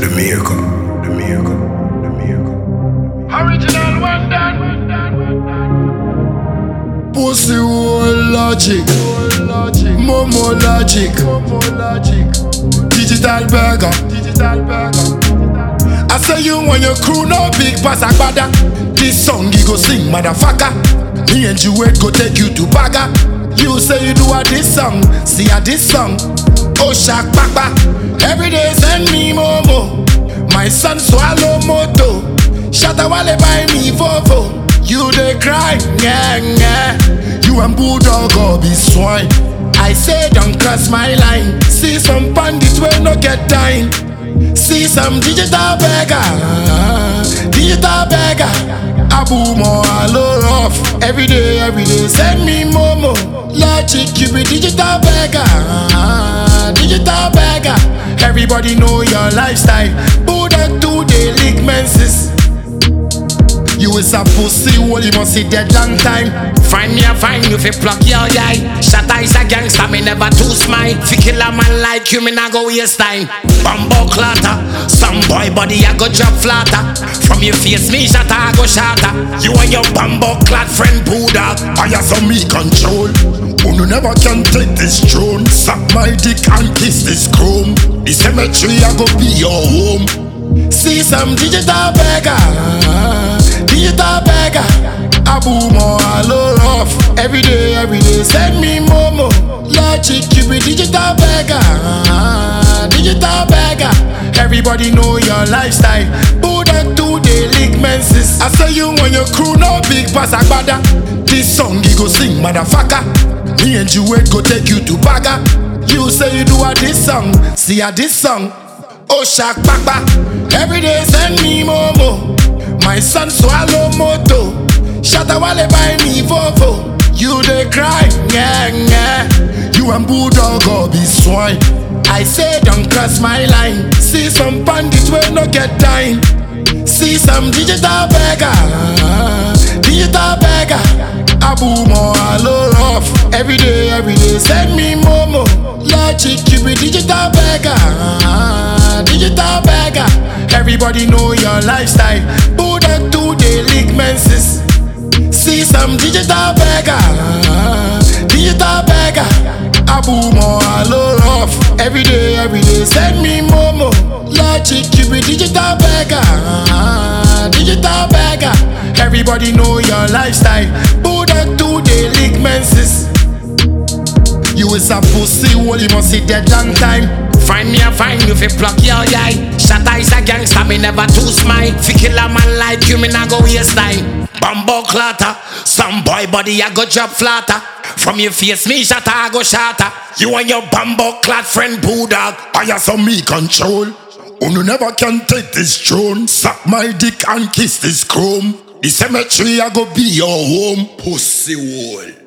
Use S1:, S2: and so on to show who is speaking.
S1: The maker.
S2: Original one done.
S3: Pussy whole logic, Momo logic, digital burger. I say you when your crew no big pass agbada. This song you go sing, motherfucker. Me and you wait go take you to Baga. You say you do a this song, see a this song. Oh shak papa, every day send me momo. My son swallow moto. Shatawale buy me Volvo. You dey cry, yeah, yeah. You and Bulldog or be swine. I say don't cross my line. See some bandits will not get time. See some digital beggar. Abu Mo alo rough. Every day, send me momo. Logic, you be digital beggar. Everybody know your lifestyle. Bulldog 2 day leak menses. You is a pussy, well you must see dead long time.
S4: Find me a fine, you fi pluck your eye. Shatta is a gangster, me never too smile. Fi kill a man like you, me nah go waste time. Bumbo clatter, some boy body I go drop flatter. From your face, me shatter, I go shatter. You and your bumbo clad friend Bulldog.
S3: I have some me control. You never can take this throne. Suck my dick and kiss this chrome. The cemetery I go be your home.
S4: See some digital beggar.
S3: Abu Mo alo rough.
S4: Every day, send me momo. Logic, you be digital beggar. Everybody know your lifestyle. Bulldog 2 day leak menses.
S3: I say you when your crew no big pass agbada. This song you go sing, motherfucker. Me and you wait go take you to Baga. You say you do a this song, see a this song.
S4: Oh shak papa, every day send me momo. My son swallow moto. Shatawale buy me Volvo. You dey cry, yeah, yeah.
S3: You and Bulldog or be swine.
S4: I say don't cross my line. See some bandits will not get time. See some digital beggar.
S3: Abu Mo alo rough.
S4: Every day, send me momo. Logic, you be digital beggar. Everybody know your lifestyle. Bulldog 2 day leak menses. See some digital beggar.
S3: Abu Mo alo rough.
S4: Every day, send me momo. Logic, you be digital beggar. Everybody know your lifestyle. Bulldog 2 day leak menses.
S3: You is a pussy, well you must see dead long time.
S4: Find me a fine, you fi pluck your eye. Shatta is a gangster, me never too smile. Fi kill a man like you, me nah go waste time. Bumbo clatter, some boy body I go drop flatter. From your face, me shatter, I go shatter. You and your bumbo clad friend Bulldog.
S3: I have some me control. You never can take this throne. Suck my dick and kiss this chrome. The cemetery I go be your home.
S1: Pussy wall.